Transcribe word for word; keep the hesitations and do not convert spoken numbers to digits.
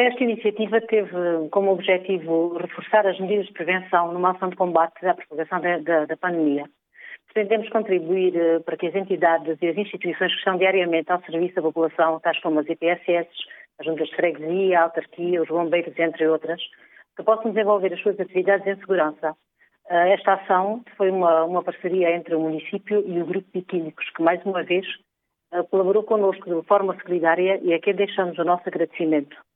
Esta iniciativa teve como objetivo reforçar as medidas de prevenção numa ação de combate à propagação da, da, da pandemia. Pretendemos contribuir para que as entidades e as instituições que estão diariamente ao serviço da população, tais como as I P S S, as juntas de freguesia, a autarquia, os bombeiros, entre outras, que possam desenvolver as suas atividades em segurança. Esta ação foi uma, uma parceria entre o município e o Grupo Biquímicos, que mais uma vez colaborou connosco de forma solidária e a quem deixamos o nosso agradecimento.